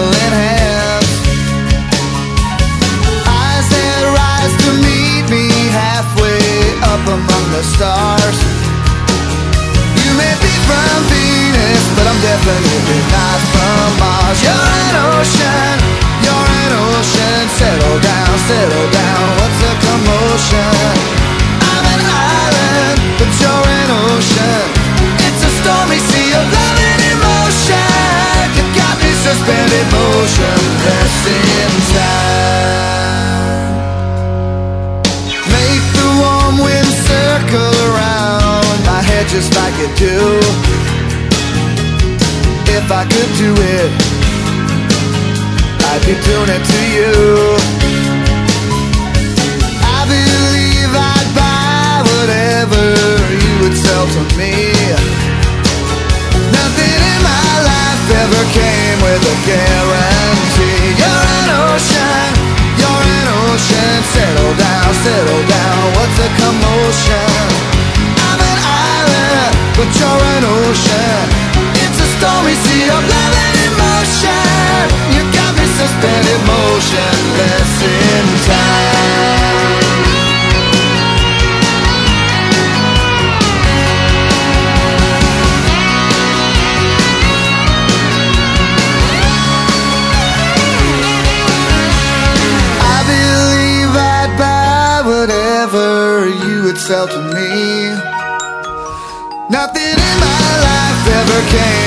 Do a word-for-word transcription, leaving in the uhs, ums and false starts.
trembling hands, eyes that rise to meet me halfway up among the stars. You may be from Venus, but I'm definitely not from Mars. You're an ocean, you're an ocean. Settle down, settle down, what's the commotion? I'm an island, but you're an ocean. It's a stormy sea of love and emotion. You got me suspended motionless in time. Make the warm wind circle around my head just like it do. If I could do it, I'd be doing it to you. I believe I'd buy whatever you would sell to me. Nothing in my life ever came with a guarantee. You're an ocean, you're an ocean. Settle down, settle down, what's the commotion? I'm an island, but you're an ocean. It's a stormy sea of love and emotion. You got me suspended motionless in time. I believe I'd buy whatever you would sell to me. Nothing in my life ever came